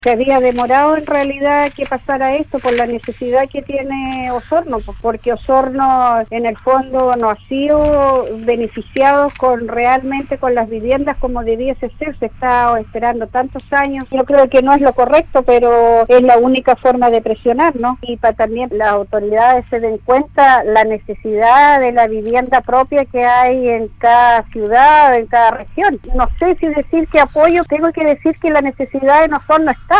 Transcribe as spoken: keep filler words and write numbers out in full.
Se había demorado en realidad que pasara esto por la necesidad que tiene Osorno, porque Osorno en el fondo no ha sido beneficiado con realmente con las viviendas como debiese ser. Se está esperando tantos años. Yo creo que no es lo correcto, pero es la única forma de presionar, ¿no? Y para también las autoridades se den cuenta la necesidad de la vivienda propia que hay en cada ciudad, en cada región. No sé si decir que apoyo, tengo que decir que la necesidad en Osorno está.